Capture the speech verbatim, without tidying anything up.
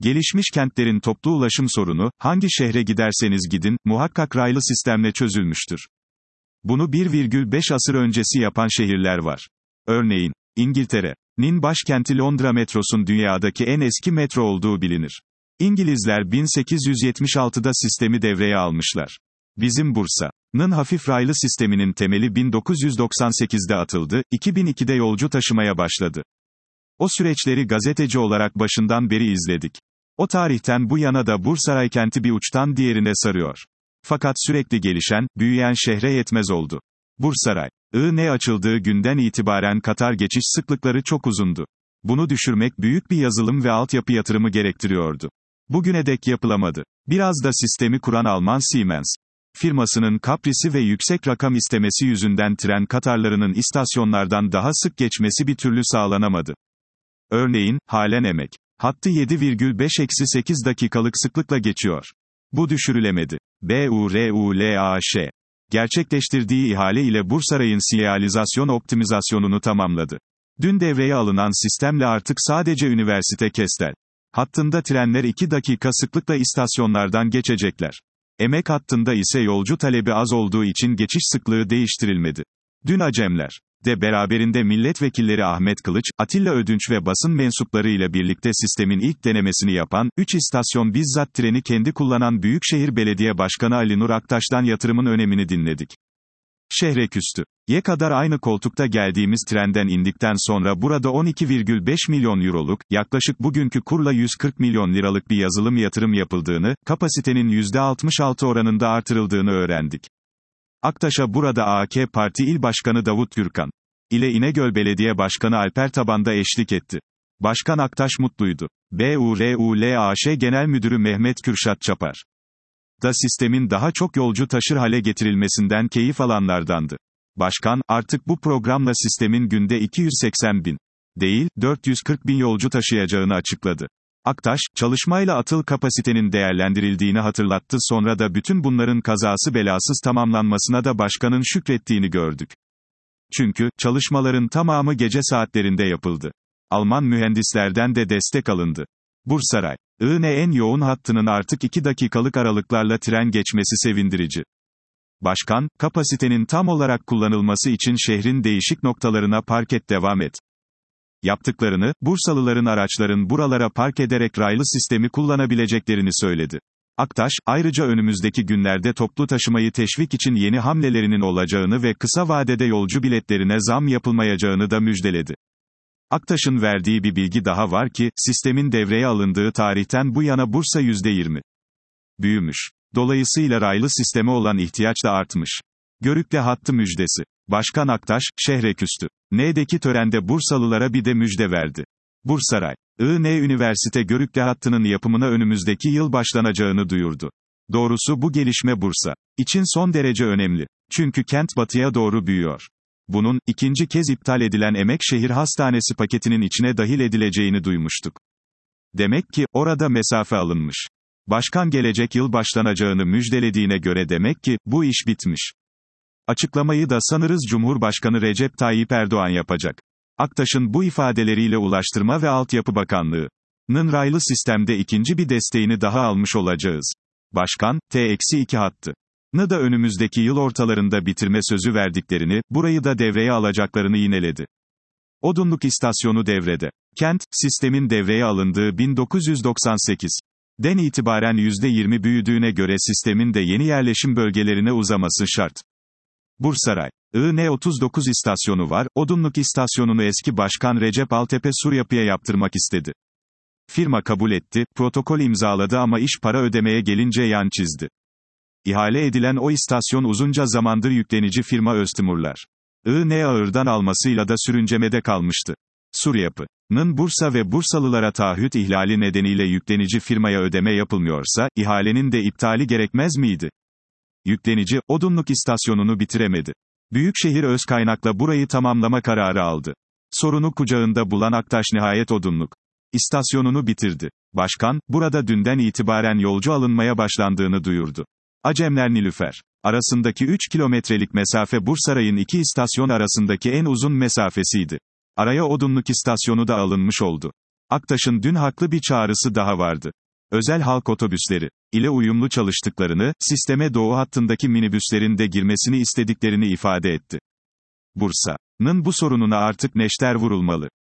Gelişmiş kentlerin toplu ulaşım sorunu, hangi şehre giderseniz gidin, muhakkak raylı sistemle çözülmüştür. Bunu bir virgül beş asır öncesi yapan şehirler var. Örneğin, İngiltere'nin başkenti Londra metrosun dünyadaki en eski metro olduğu bilinir. İngilizler bin sekiz yüz yetmiş altıda sistemi devreye almışlar. Bizim Bursa'nın hafif raylı sisteminin temeli bin dokuz yüz doksan sekizde atıldı, iki bin ikide yolcu taşımaya başladı. O süreçleri gazeteci olarak başından beri izledik. O tarihten bu yana da Bursaray kenti bir uçtan diğerine sarıyor. Fakat sürekli gelişen, büyüyen şehre yetmez oldu. Bursaray, I N açıldığı günden itibaren Katar geçiş sıklıkları çok uzundu. Bunu düşürmek büyük bir yazılım ve altyapı yatırımı gerektiriyordu. Bugüne dek yapılamadı. Biraz da sistemi kuran Alman Siemens firmasının kaprisi ve yüksek rakam istemesi yüzünden tren Katarlarının istasyonlardan daha sık geçmesi bir türlü sağlanamadı. Örneğin, halen emek hattı yedi virgül beş sekiz dakikalık sıklıkla geçiyor. Bu düşürülemedi. BURULAŞ gerçekleştirdiği ihale ile Bursaray'ın sinyalizasyon optimizasyonunu tamamladı. Dün devreye alınan sistemle artık sadece üniversite Kestel hattında trenler iki dakika sıklıkla istasyonlardan geçecekler. Emek hattında ise yolcu talebi az olduğu için geçiş sıklığı değiştirilmedi. Dün Acemler de beraberinde milletvekilleri Ahmet Kılıç, Atilla Ödünç ve basın mensupları ile birlikte sistemin ilk denemesini yapan, üç istasyon bizzat treni kendi kullanan Büyükşehir Belediye Başkanı Ali Nur Aktaş'tan yatırımın önemini dinledik. Şehre küstü. Ye kadar aynı koltukta geldiğimiz trenden indikten sonra burada on iki virgül beş milyon euroluk, yaklaşık bugünkü kurla yüz kırk milyon liralık bir yazılım yatırım yapıldığını, kapasitenin yüzde altmış altı oranında artırıldığını öğrendik. Aktaş'a burada A K Parti İl Başkanı Davut Gürkan ile İnegöl Belediye Başkanı Alper Taban da eşlik etti. Başkan Aktaş mutluydu. BURULAŞ Genel Müdürü Mehmet Kürşat Çapar da sistemin daha çok yolcu taşır hale getirilmesinden keyif alanlardandı. Başkan, artık bu programla sistemin günde iki yüz seksen bin değil, dört yüz kırk bin yolcu taşıyacağını açıkladı. Aktaş, çalışmayla atıl kapasitenin değerlendirildiğini hatırlattı, sonra da bütün bunların kazası belasız tamamlanmasına da başkanın şükrettiğini gördük. Çünkü, çalışmaların tamamı gece saatlerinde yapıldı. Alman mühendislerden de destek alındı. Bursaray, I N en yoğun hattının artık iki dakikalık aralıklarla tren geçmesi sevindirici. Başkan, kapasitenin tam olarak kullanılması için şehrin değişik noktalarına park et devam et. Yaptıklarını, Bursalıların araçların buralara park ederek raylı sistemi kullanabileceklerini söyledi. Aktaş, ayrıca önümüzdeki günlerde toplu taşımayı teşvik için yeni hamlelerinin olacağını ve kısa vadede yolcu biletlerine zam yapılmayacağını da müjdeledi. Aktaş'ın verdiği bir bilgi daha var ki, sistemin devreye alındığı tarihten bu yana Bursa yüzde yirmi büyümüş. Dolayısıyla raylı sisteme olan ihtiyaç da artmış. Görükle hattı müjdesi. Başkan Aktaş, şehre küstü. N'deki törende Bursalılara bir de müjde verdi. Bursaray, I N Üniversite Görükle hattının yapımına önümüzdeki yıl başlanacağını duyurdu. Doğrusu bu gelişme Bursa için son derece önemli. Çünkü kent batıya doğru büyüyor. Bunun, ikinci kez iptal edilen Emekşehir Hastanesi paketinin içine dahil edileceğini duymuştuk. Demek ki, orada mesafe alınmış. Başkan gelecek yıl başlanacağını müjdelediğine göre demek ki, bu iş bitmiş. Açıklamayı da sanırız Cumhurbaşkanı Recep Tayyip Erdoğan yapacak. Aktaş'ın bu ifadeleriyle Ulaştırma ve Altyapı Bakanlığı'nın raylı sistemde ikinci bir desteğini daha almış olacağız. Başkan, T iki hattı Nı da önümüzdeki yıl ortalarında bitirme sözü verdiklerini, burayı da devreye alacaklarını yineledi. Odunluk istasyonu devrede. Kent, sistemin devreye alındığı bin dokuz yüz doksan sekizden itibaren yüzde yirmi büyüdüğüne göre sistemin de yeni yerleşim bölgelerine uzaması şart. Bursaray, I N otuz dokuz istasyonu var, Odunluk istasyonunu eski başkan Recep Altepe Suryapı'ya yaptırmak istedi. Firma kabul etti, protokol imzaladı ama iş para ödemeye gelince yan çizdi. İhale edilen o istasyon uzunca zamandır yüklenici firma Öztimurlar I N ağırdan almasıyla da sürüncemede kalmıştı. Suryapı'nın Bursa ve Bursalılara taahhüt ihlali nedeniyle yüklenici firmaya ödeme yapılmıyorsa, ihalenin de iptali gerekmez miydi? Yüklenici, Odunluk istasyonunu bitiremedi. Büyükşehir Özkaynak'la burayı tamamlama kararı aldı. Sorunu kucağında bulan Aktaş nihayet Odunluk istasyonunu bitirdi. Başkan, burada dünden itibaren yolcu alınmaya başlandığını duyurdu. Acemler Nilüfer arasındaki üç kilometrelik mesafe Bursaray'ın iki istasyon arasındaki en uzun mesafesiydi. Araya Odunluk istasyonu da alınmış oldu. Aktaş'ın dün haklı bir çağrısı daha vardı. Özel halk otobüsleri ile uyumlu çalıştıklarını, sisteme Doğu hattındaki minibüslerin de girmesini istediklerini ifade etti. Bursa'nın bu sorununa artık neşter vurulmalı.